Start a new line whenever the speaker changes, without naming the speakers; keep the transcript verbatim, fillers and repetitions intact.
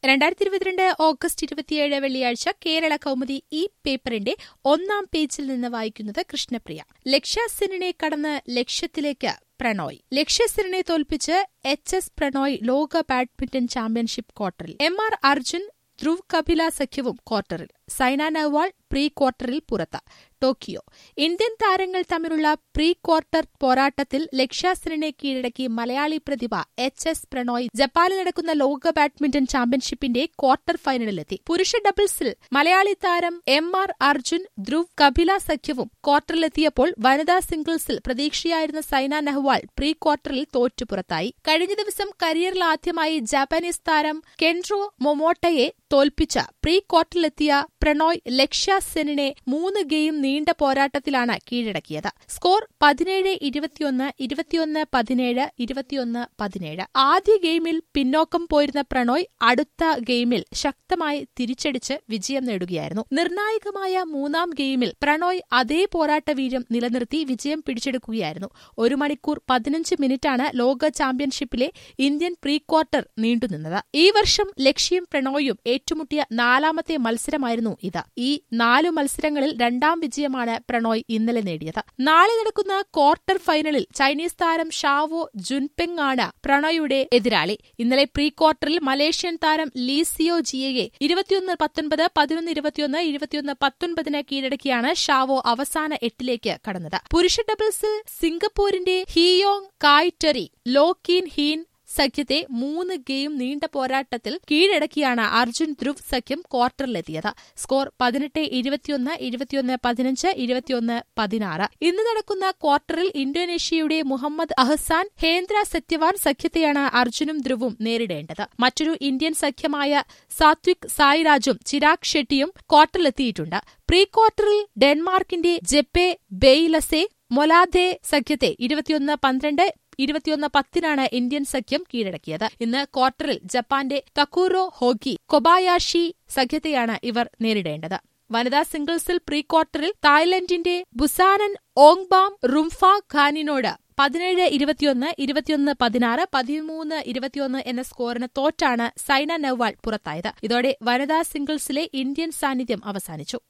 രണ്ടായിരത്തി ഇരുപത്തിരണ്ട് ഓഗസ്റ്റ് ഇരുപത്തിയേഴ് വെള്ളിയാഴ്ച കേരള കൗമുദി ഈ പേപ്പറിന്റെ ഒന്നാം പേജിൽ നിന്ന് വായിക്കുന്നത് കൃഷ്ണപ്രിയ. ലക്ഷ്യസെന്നിനെ കടന്ന് ലക്ഷ്യത്തിലേക്ക് പ്രണോയ്. ലക്ഷ്യസെന്നിനെ തോൽപ്പിച്ച് എച്ച് എസ് പ്രണോയ് ലോക ബാഡ്മിന്റൺ ചാമ്പ്യൻഷിപ്പ് ക്വാർട്ടറിൽ. എം ആർ അർജുൻ, ധ്രുവ് കപില സഖ്യവും ക്വാർട്ടറിൽ. സൈന നെഹ്വാൾ പ്രീ ക്വാർട്ടറിൽ പുറത്ത്. ടോക്കിയോ. ഇന്ത്യൻ താരങ്ങൾ തമ്മിലുള്ള പ്രീ ക്വാർട്ടർ പോരാട്ടത്തിൽ ലക്ഷ്യസെന്നിനെ കീഴടക്കി മലയാളി പ്രതിഭ എച്ച് എസ് പ്രണോയ് ജപ്പാനിൽ നടക്കുന്ന ലോക ബാഡ്മിന്റൺ ചാമ്പ്യൻഷിപ്പിന്റെ ക്വാർട്ടർ ഫൈനലിലെത്തി. പുരുഷ ഡബിൾസിൽ മലയാളി താരം എം ആർ അർജുൻ, ധ്രുവ് കപില സഖ്യവും ക്വാർട്ടറിലെത്തിയപ്പോൾ വനിതാ സിംഗിൾസിൽ പ്രതീക്ഷയായിരുന്ന സൈന നെഹ്വാൾ പ്രീ ക്വാർട്ടറിൽ തോറ്റു പുറത്തായി. കഴിഞ്ഞ ദിവസം കരിയറിൽ ആദ്യമായി ജാപ്പനീസ് താരം കെൻറോ മൊമോട്ടയെ തോൽപ്പിച്ച പ്രീ ക്വാർട്ടറിലെത്തിയ പ്രണോയ് ലക്ഷ്യസെന്നിനെ മൂന്ന് ഗെയിം നീണ്ട പോരാട്ടത്തിലാണ് കീഴടക്കിയത്. സ്കോർ പതിനേഴ് ഇരുപത്തിയൊന്ന്, ഇരുപത്തിയൊന്ന് പതിനേഴ്, ഇരുപത്തിയൊന്ന് പതിനേഴ്. ആദ്യ ഗെയിമിൽ പിന്നോക്കം പോയിരുന്ന പ്രണോയ് അടുത്ത ഗെയിമിൽ ശക്തമായി തിരിച്ചടിച്ച് വിജയം നേടുകയായിരുന്നു. നിർണായകമായ മൂന്നാം ഗെയിമിൽ പ്രണോയ് അതേ പോരാട്ട വീര്യം നിലനിർത്തി വിജയം പിടിച്ചെടുക്കുകയായിരുന്നു. ഒരു മണിക്കൂർ പതിനഞ്ച് മിനിറ്റാണ് ലോക ചാമ്പ്യൻഷിപ്പിലെ ഇന്ത്യൻ പ്രീ ക്വാർട്ടർ നീണ്ടുനിന്നത്. ഈ വർഷം ലക്ഷ്യയും പ്രണോയും ഏറ്റുമുട്ടിയ നാലാമത്തെ മത്സരമായിരുന്നു ഇത്. ഈ നാലു മത്സരങ്ങളിൽ രണ്ടാം വിജയമാണ് പ്രണോയ് ഇന്നലെ നേടിയത്. നാളെ നടക്കുന്ന ക്വാർട്ടർ ഫൈനലിൽ ചൈനീസ് താരം ഷാവോ ജുൻപെങ് ആണ് പ്രണോയുടെ എതിരാളി. ഇന്നലെ പ്രീ ക്വാർട്ടറിൽ മലേഷ്യൻ താരം ലീ സിയോ ജിയയെ ഇരുപത്തിയൊന്ന് പത്തൊൻപത്, പതിനൊന്ന് ഇരുപത്തിയൊന്ന്, ഇരുപത്തിയൊന്ന് പത്തൊൻപതിന് കീഴടക്കിയാണ് ഷാവോ അവസാന എട്ടിലേക്ക് കടന്നത്. പുരുഷ ഡബിൾസിൽ സിംഗപ്പൂരിന്റെ ഹിയോങ് കായ് ടെറി, ലോ കീൻ ഹീൻ സഖ്യത്തെ മൂന്ന് ഗെയിം നീണ്ട പോരാട്ടത്തിൽ കീഴടക്കിയാണ് അർജുൻ ധ്രുവ് സഖ്യം ക്വാർട്ടറിലെത്തിയത്. സ്കോർ പതിനെട്ട് ഇരുപത്തിയൊന്ന്, ഇരുപത്തിയൊന്ന് പതിനഞ്ച്, ഇരുപത്തിയൊന്ന് പതിനാറ്. ഇന്ന് നടക്കുന്ന ക്വാർട്ടറിൽ ഇന്തോനേഷ്യയുടെ മുഹമ്മദ് അഹ്സാൻ, ഹേന്ദ്ര സത്യവാൻ സഖ്യത്തെയാണ് അർജുനും ധ്രുവും നേരിടേണ്ടത്. മറ്റൊരു ഇന്ത്യൻ സഖ്യമായ സാത്വിക് സായിരാജും ചിരാഗ് ഷെട്ടിയും ക്വാർട്ടറിലെത്തിയിട്ടുണ്ട്. പ്രീ ക്വാർട്ടറിൽ ഡെൻമാർക്കിന്റെ ജെപ്പെ ബെയ്ലസെ മൊലാദെ സഖ്യത്തെ ഇരുപത്തിയൊന്ന് പന്ത്രണ്ട്, ഇരുപത്തിയൊന്ന് പത്തിനാണ് ഇന്ത്യൻ സഖ്യം കീഴടക്കിയത്. ഇന്ന് ക്വാർട്ടറിൽ ജപ്പാന്റെ തക്കുറോ ഹോഗി, കൊബായാഷി സഖ്യത്തെയാണ് ഇവർ നേരിടേണ്ടത്. വനിതാ സിംഗിൾസിൽ പ്രീ ക്വാർട്ടറിൽ തായ്ലൻഡിന്റെ ബുസാനൻ ഓങ്ബാം റുംഫ ഖാനിനോട് പതിനേഴ് ഇരുപത്തിയൊന്ന്, ഇരുപത്തിയൊന്ന് പതിനാറ്, പതിമൂന്ന് ഇരുപത്തിയൊന്ന് എന്ന സ്കോറിന് തോറ്റാണ് സൈന നെഹ്വാൾ പുറത്തായത്. ഇതോടെ വനിതാ സിംഗിൾസിലെ ഇന്ത്യൻ സാന്നിധ്യം അവസാനിച്ചു.